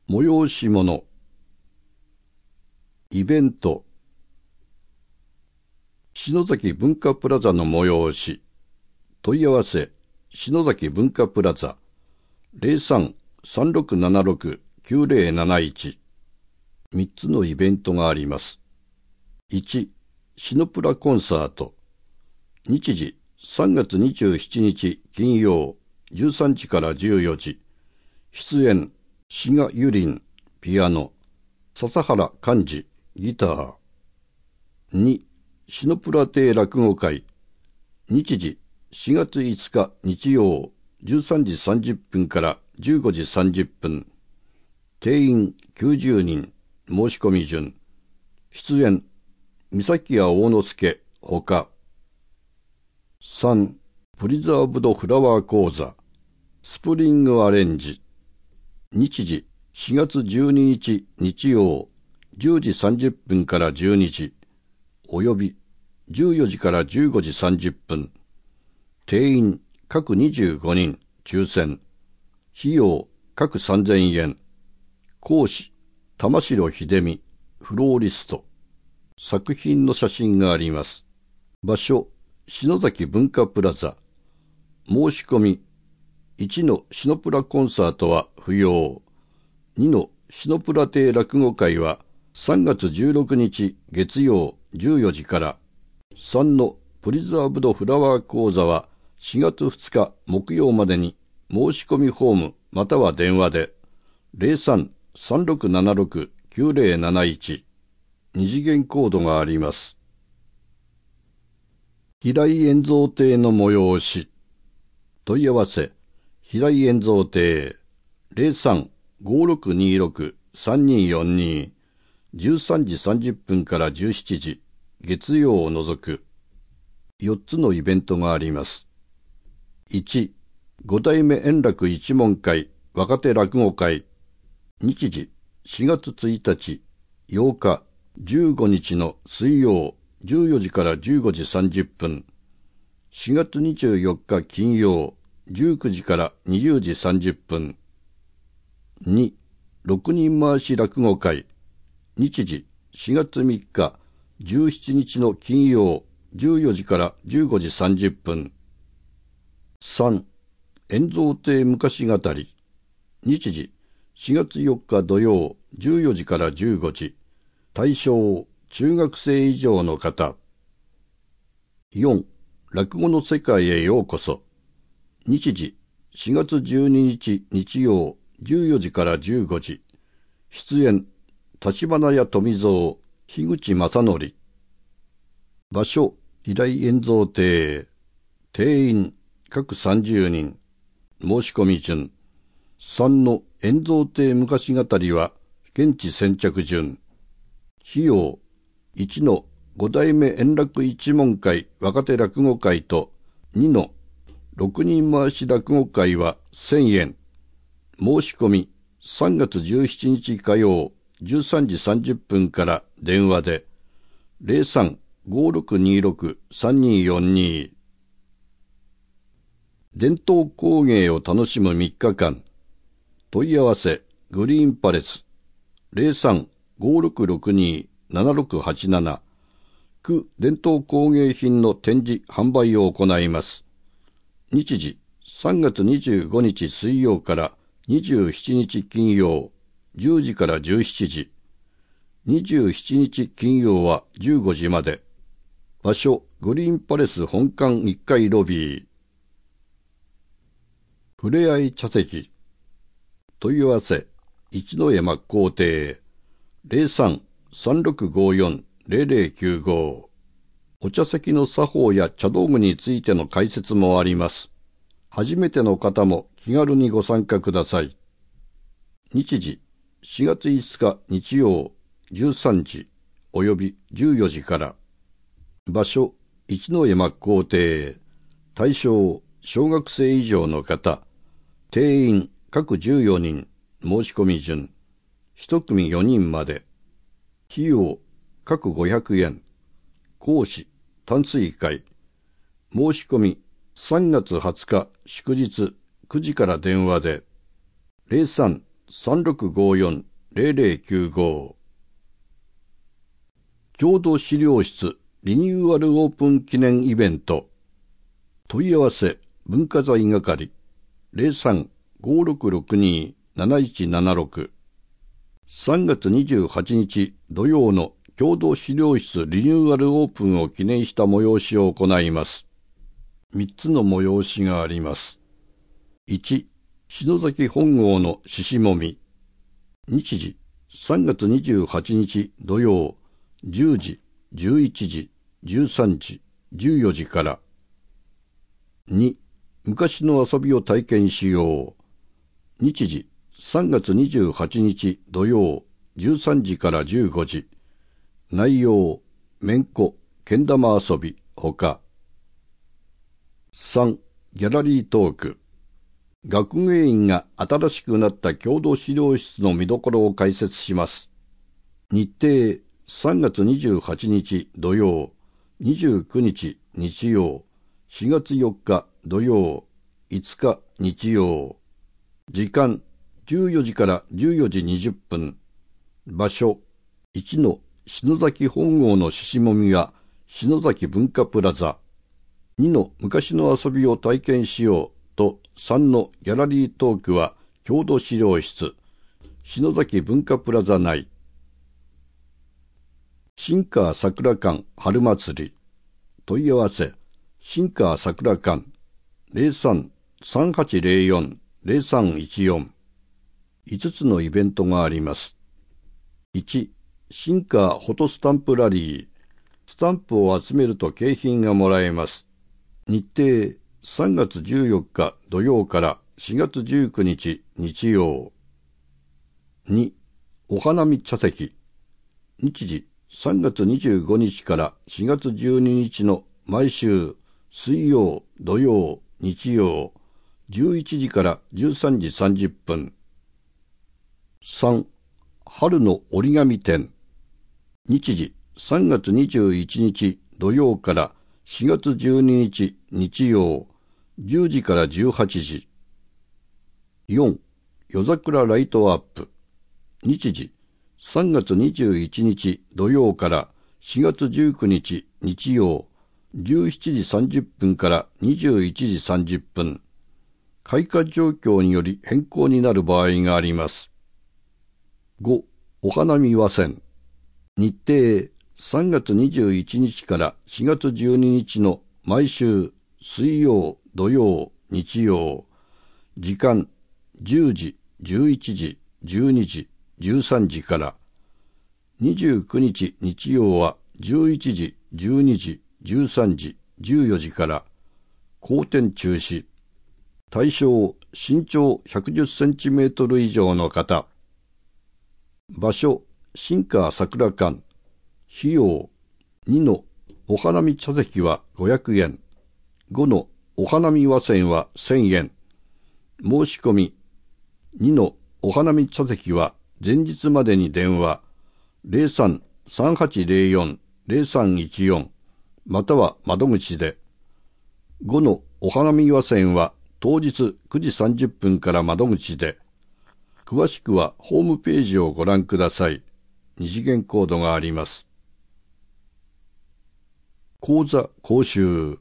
催し物、イベント、篠崎文化プラザの催し、問い合わせ、篠崎文化プラザ、03-3676-9071。3つのイベントがあります。1、シノプラコンサート。日時、3月27日金曜、13時から14時。出演、志賀ゆりん、ピアノ、笹原寛治、ギター。2、シノプラ亭落語会。日時、4月5日日曜、13時30分から15時30分。定員90人、申し込み順。出演、三崎屋大之助、ほか。3、プリザーブドフラワー講座、スプリングアレンジ。日時、4月12日日曜、10時30分から12時、および14時から15時30分。定員各25人、抽選。費用各3000円。講師、玉城秀美、フローリスト。作品の写真があります。場所、篠崎文化プラザ。申し込み、1のシノプラコンサートは不要。2のシノプラ亭落語会は3月16日月曜14時から。3のプリザーブドフラワー講座は4月2日木曜までに申し込みフォームまたは電話で 03-3676-9071。二次元コードがあります。平井円蔵亭の催し。問い合わせ、平井円蔵亭 03-5626-3242。13時30分から17時、月曜を除く。4つのイベントがあります。1、五代目円楽一門会若手落語会。日時、4月1日、8日、15日の水曜、14時から15時30分。4月24日金曜、19時から20時30分。2、六人回し落語会。日時、4月3日、17日の金曜、14時から15時30分。3、円蔵亭昔語り。日時、4月4日土曜、14時から15時。対象、中学生以上の方。4、落語の世界へようこそ。日時、4月12日日曜、14時から15時。出演、橘屋富蔵、樋口正則。場所、平井円蔵亭。定員、各30人。申し込み順。3の円蔵亭昔語りは、現地先着順。費用、1の五代目円楽一門会若手落語会と2の六人回し落語会は1000円。申し込み3月17日火曜13時30分から電話で 03-5626-3242。伝統工芸を楽しむ3日間。問い合わせグリーンパレス 03-5662-7687。区伝統工芸品の展示販売を行います。日時3月25日水曜から27日金曜10時から17時。27日金曜は15時まで。場所グリーンパレス本館1階ロビー。ふれあい茶席。問い合わせ一之江真光亭 03-3654-0095。お茶席の作法や茶道具についての解説もあります。初めての方も気軽にご参加ください。日時、4月5日日曜13時および14時から。場所、一之江真光亭。対象、小学生以上の方。定員、各14人。申し込み順。1組4人まで。費用、各500円。講師、淡水会。申し込み、3月20日祝日9時から電話で 3654-0095。郷土資料室リニューアルオープン記念イベント。問い合わせ文化財係 03-5662-7176。3月28日土曜の郷土資料室リニューアルオープンを記念した催しを行います。3つの催しがあります。1、篠崎本郷の獅子もみ。日時、3月28日土曜、10時、11時、13時、14時から。2、昔の遊びを体験しよう。日時、3月28日土曜、13時から15時。内容、めんこ、けん玉遊び、ほか。3、ギャラリートーク。学芸員が新しくなった郷土資料室の見どころを解説します。日程、3月28日土曜、29日日曜、4月4日土曜、5日日曜。時間、14時から14時20分。場所、1の篠崎本郷の獅子もみは篠崎文化プラザ。2の昔の遊びを体験しようと3のギャラリートークは郷土資料室篠崎文化プラザ内。新川桜館春祭り。問い合わせ新川桜館 03-3804-0314。5つのイベントがあります。1、新川フォトスタンプラリー。スタンプを集めると景品がもらえます。日程、3月14日土曜から4月19日日曜。2、お花見茶席。日時、3月25日から4月12日の毎週水曜、土曜、日曜、11時から13時30分。3、春の折り紙展。日時、3月21日土曜から4月12日日曜、10時から18時。4、夜桜ライトアップ。日時、3月21日土曜から4月19日日曜、17時30分から21時30分。開花状況により変更になる場合があります。5、お花見和船。日程、3月21日から4月12日の毎週水曜、土曜、日曜。時間、10時、11時、12時、13時から。29日日曜は11時、12時、13時、14時から。後展中止。対象、身長110センチメートル以上の方。場所、新川桜館。費用、2のお花見茶席は500円。5のお花見和船は1000円。申し込み、2のお花見茶席は前日までに電話 03-3804-0314 または窓口で。5のお花見和船は当日9時30分から窓口で。詳しくはホームページをご覧ください。二次元コードがあります。講座講習。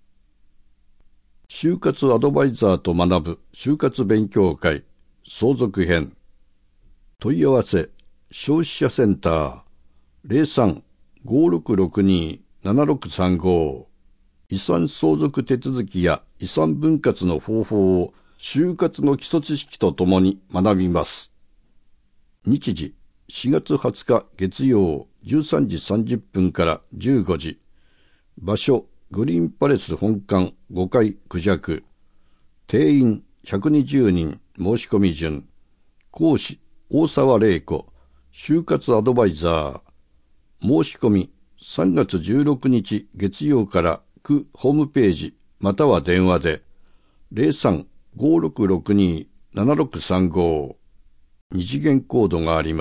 就活アドバイザーと学ぶ就活勉強会相続編。問い合わせ消費者センター 03-5662-7635。遺産相続手続きや遺産分割の方法を就活の基礎知識とともに学びます。日時4月20日月曜13時30分から15時。場所、グリーンパレス本館5階クジャク。定員120人申し込み順。講師、大沢玲子。就活アドバイザー。申し込み、3月16日月曜から区ホームページまたは電話で。03-5662-7635。二次元コードがあります。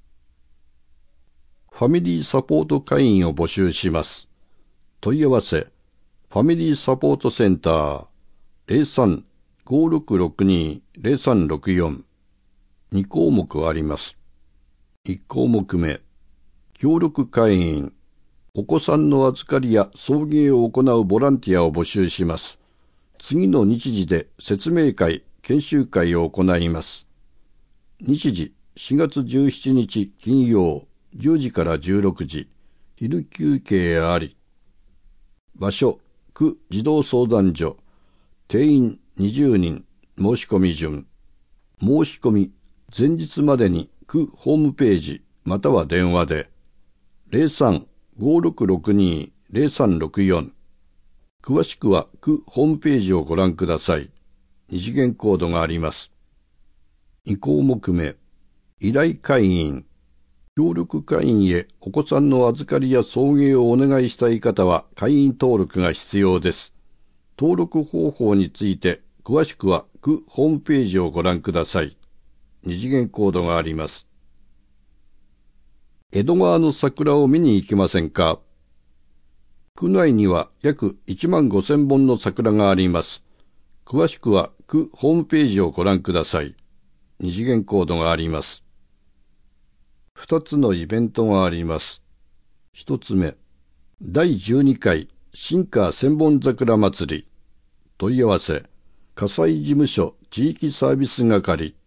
ファミリーサポート会員を募集します。問い合わせ、ファミリーサポートセンター 03-5662-0364。 2項目あります。1項目目、協力会員、お子さんの預かりや送迎を行うボランティアを募集します。次の日時で説明会、研修会を行います。日時、4月17日金曜、10時から16時、昼休憩あり。場所、区児童相談所、定員20人、申し込み順。申し込み、前日までに区ホームページまたは電話で、03-5662-0364。詳しくは区ホームページをご覧ください。二次元コードがあります。2項目目、依頼会員。協力会員へお子さんの預かりや送迎をお願いしたい方は会員登録が必要です。登録方法について詳しくは区ホームページをご覧ください。二次元コードがあります。江戸川の桜を見に行きませんか？区内には約15,000本の桜があります。詳しくは区ホームページをご覧ください。二次元コードがあります。2つのイベントがあります。1つ目、第12回新川千本桜祭り。問い合わせ、火災事務所地域サービス係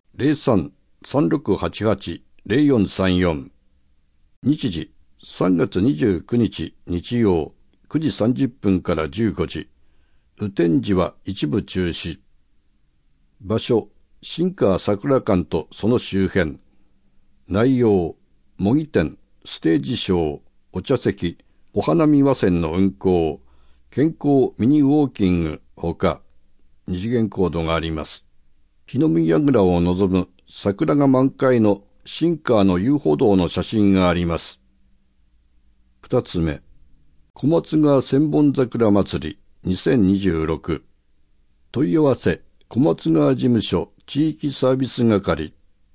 03-3688-0434。日時、3月29日日曜9時30分から15時。雨天時は一部中止。場所、新川桜館とその周辺。内容、模擬店、ステージショー、お茶席、お花見和船の運行、健康ミニウォーキングほか、二次元コードがあります。日の見櫓を望む桜が満開の新川の遊歩道の写真があります。2つ目、小松川千本桜祭り2026。問い合わせ、小松川事務所地域サービス係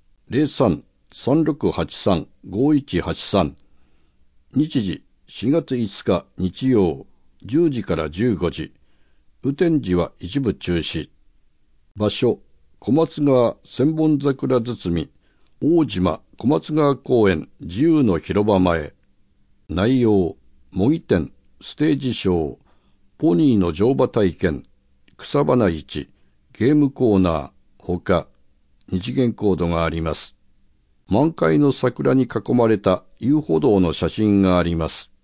03-3683-5183。日時、4月5日日曜10時から15時。雨天時は一部中止。場所、小松川千本桜堤大島小松川公園自由の広場前。内容、模擬店、ステージショー、ポニーの乗馬体験、草花市、ゲームコーナー、ほか、二次元コードがあります。満開の桜に囲まれた遊歩道の写真があります。